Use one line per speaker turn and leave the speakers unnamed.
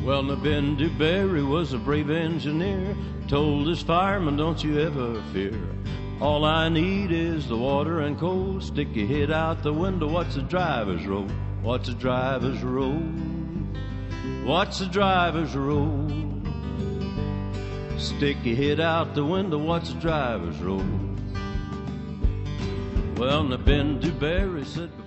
Well, now Ben DuBarry was a brave engineer, told his fireman, don't you ever fear. All I need is the water and coal. Stick your head out the window, what's the driver's role? What's the driver's role? What's the driver's role? Stick your head out the window, what's the driver's role? Well, now Ben DuBarry said